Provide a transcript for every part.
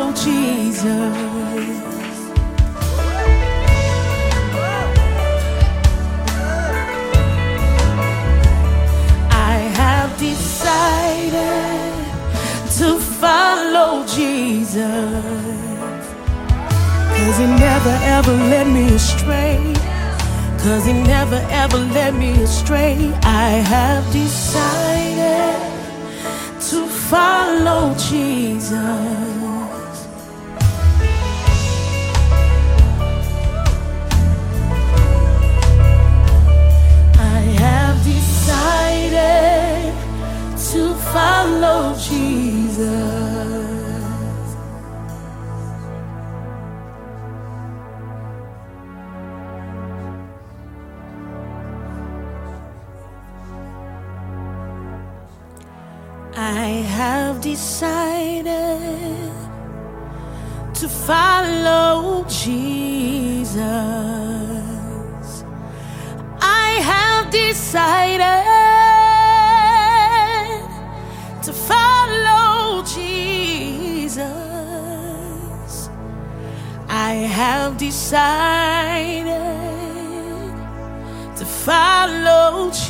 follow Jesus. I have decided to follow Jesus, 'cause he never ever led me astray. 'Cause he never ever led me astray. I have decided to follow Jesus. I have decided to follow Jesus. I have decided to follow Jesus. I have decided to follow Jesus. I have decided to follow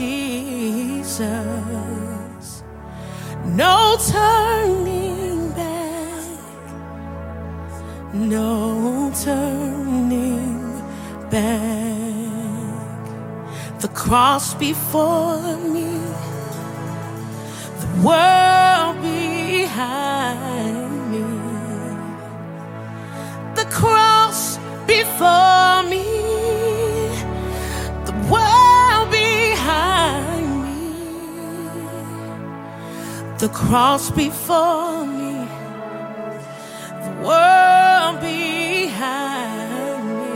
Jesus. No turning back, no turning back. The cross before me, the world behind me. The cross before me, the world behind me. The cross before me, the world behind me.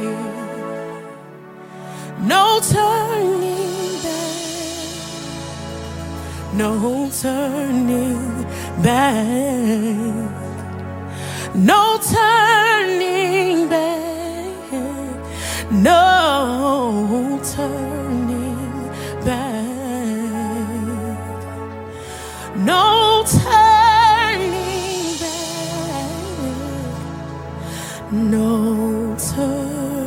No turning back, no turning back, no turning back, no turning back, no turning back, no turning.